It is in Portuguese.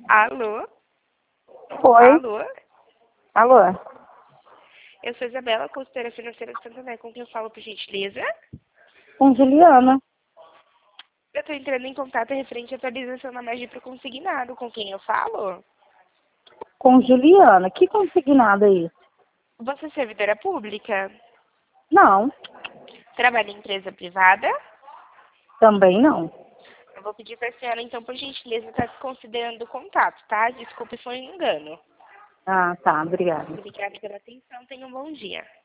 Alô? Oi. Alô? Alô? Eu sou Isabela, consultora financeira de Santander, com quem eu falo, por gentileza. Com Juliana. Eu estou entrando em contato referente à atualização na margem para consignado. Com quem eu falo? Com Juliana. Que consignado aí? Você é servidora pública? Não. Trabalha em empresa privada? Também não. Eu vou pedir para a senhora, então, por gentileza, estar considerando o contato, tá? Desculpe, foi um engano. Ah, tá. Obrigada. Obrigada pela atenção. Tenha um bom dia.